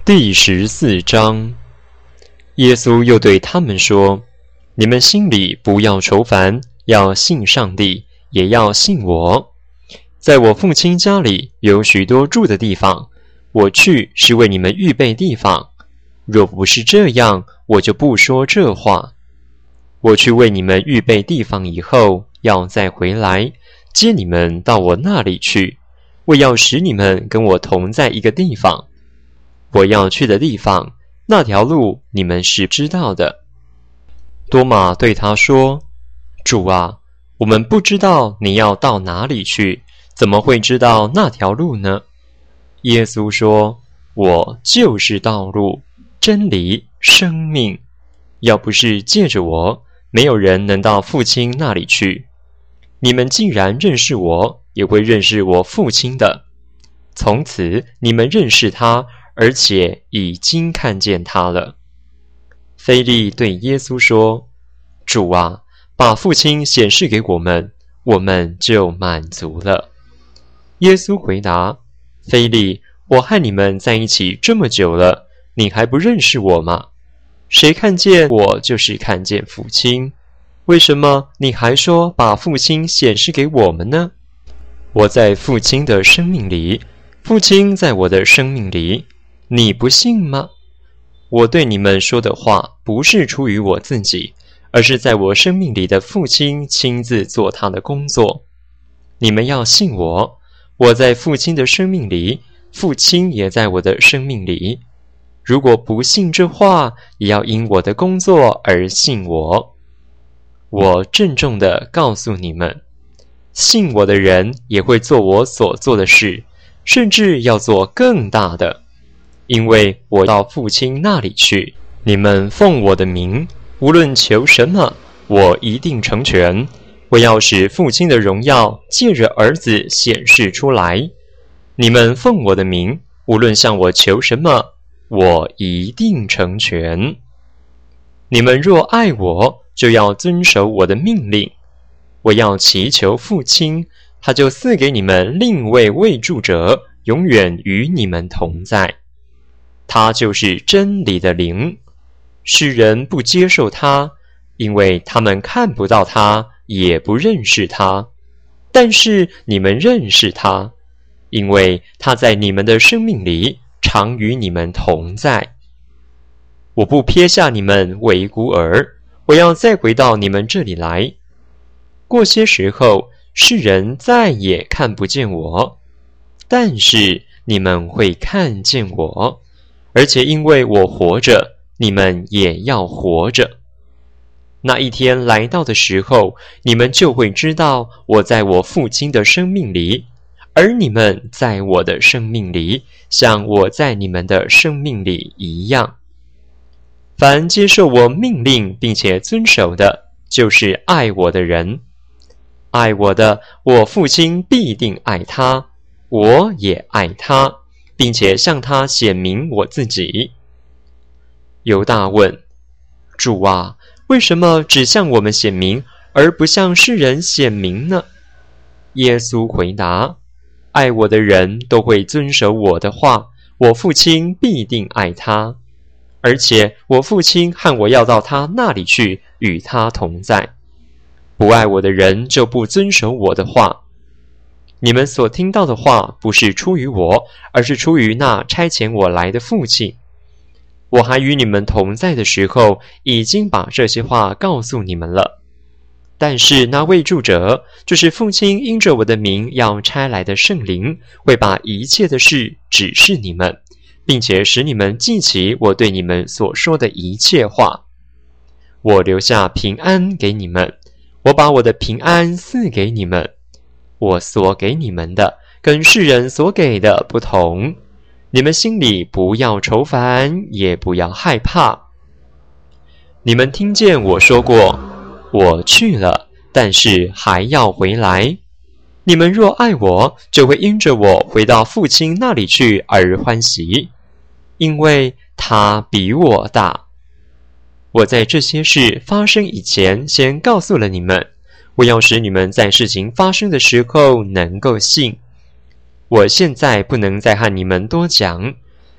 第14章，耶稣又对他们说：你们心里不要愁烦，要信上帝，也要信我。在我父亲家里有许多住的地方，我去是为你们预备地方。若不是这样，我就不说这话。我去为你们预备地方以后，要再回来，接你们到我那里去，我要使你们跟我同在一个地方。我要去的地方，那条路你们是知道的。多马对他说：主啊，我们不知道你要到哪里去，怎么会知道那条路呢？耶稣说：我就是道路、真理、生命。要不是借着我，没有人能到父亲那里去。你们既然认识我，也会认识我父亲的。从此你们认识他，而且已经看见他了。腓利对耶稣说：主啊，把父亲显示给我们，我们就满足了。耶稣回答：腓利，我和你们在一起这么久了，你还不认识我吗？谁看见我，就是看见父亲。为什么你还说把父亲显示给我们呢？我在父亲的生命里，父亲在我的生命里，你不信吗？我对你们说的话不是出于我自己，而是在我生命里的父亲亲自做他的工作。你们要信我，我在父亲的生命里，父亲也在我的生命里。如果不信这话，也要因我的工作而信我。我郑重地告诉你们，信我的人也会做我所做的事，甚至要做更大的。因为我到父亲那里去，你们奉我的名，无论求什么，我一定成全。我要使父亲的荣耀借着儿子显示出来。你们奉我的名，无论向我求什么，我一定成全。你们若爱我，就要遵守我的命令。我要祈求父亲，他就赐给你们另一位慰助者，永远与你们同在。他就是真理的灵。世人不接受他，因为他们看不到他，也不认识他。但是你们认识他，因为他在你们的生命里，常与你们同在。我不撇下你们为孤儿，我要再回到你们这里来。过些时候，世人再也看不见我，但是你们会看见我，而且因为我活着，你们也要活着。那一天来到的时候，你们就会知道我在我父亲的生命里，而你们在我的生命里，像我在你们的生命里一样。凡接受我命令并且遵守的，就是爱我的人。爱我的，我父亲必定爱他，我也爱他，并且向他显明我自己。犹大问：主啊，为什么只向我们显明，而不向世人显明呢？耶稣回答：爱我的人都会遵守我的话，我父亲必定爱他，而且我父亲和我要到他那里去，与他同在。不爱我的人就不遵守我的话。你们所听到的话不是出于我，而是出于那差遣我来的父亲。我还与你们同在的时候，已经把这些话告诉你们了。但是那慰助者，就是父亲因着我的名要差来的圣灵，会把一切的事指示你们，并且使你们记起我对你们所说的一切话。我留下平安给你们，我把我的平安赐给你们。我所给你们的，跟世人所给的不同。你们心里不要愁烦，也不要害怕。你们听见我说过，我去了，但是还要回来。你们若爱我，就会因着我回到父亲那里去而欢喜，因为他比我大。我在这些事发生以前，先告诉了你们，我要使你们在事情发生的时候能够信。我现在不能再和你们多讲，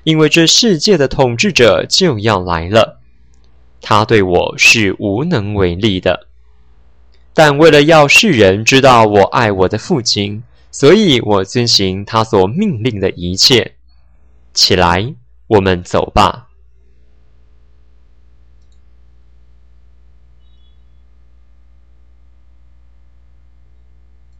因为这世界的统治者就要来了，他对我是无能为力的。但为了要世人知道我爱我的父亲，所以我遵行他所命令的一切。起来，我们走吧。